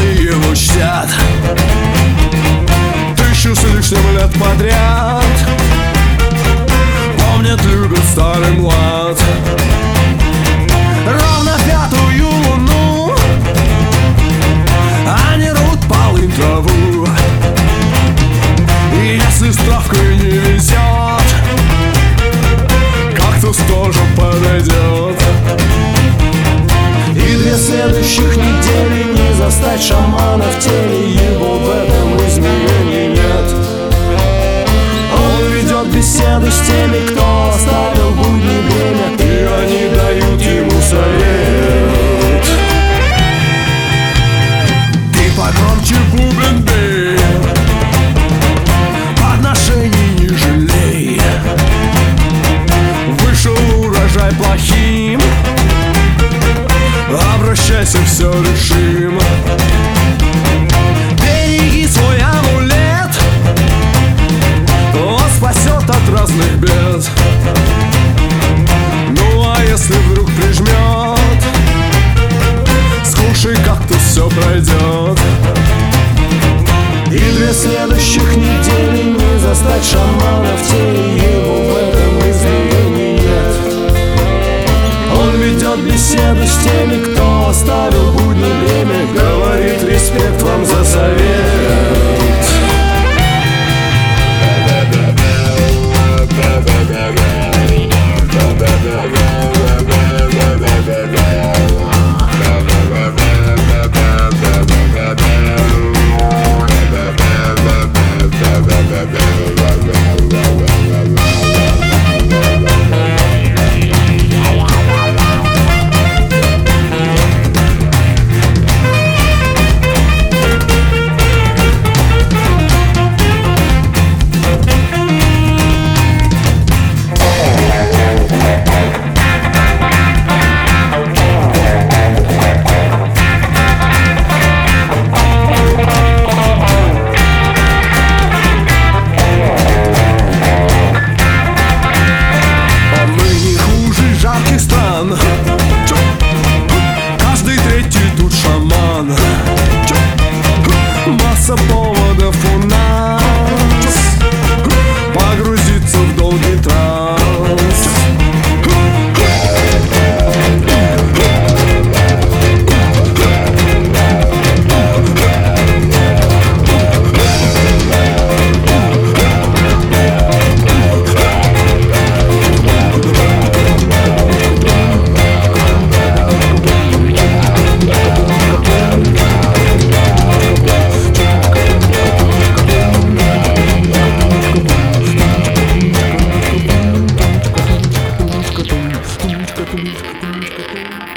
они его чтят 1000 с лишним лет подряд. Помнят, любят старый млад. Ровно 5-ю луну они рвут полынь траву. И если с травкой не везет, кактус тоже подойдет. И 2 следующих недели не застать шамана в теле, его в этом измерении нет. Он ведет беседу с теми, кто оставил будни время, и они дают ему совет. Ты погромче бубен бей, подношений не жалей. Вышел урожай плохим, обращайся, все решим. Береги свой амулет, он спасет от разных бед. Ну а если вдруг прижмет, скушай кактус, все пройдет. И 2 следующих недели не застать шамана в теле, его в этом измерении нет. Он ведет беседу с теми, кто оставил будни время, говорит: респект вам за совет. Каждый 3-й тут шаман. Масса поводов у нас погрузиться в долгий транс. Тумичка, тумичка, тумичка, тумичка.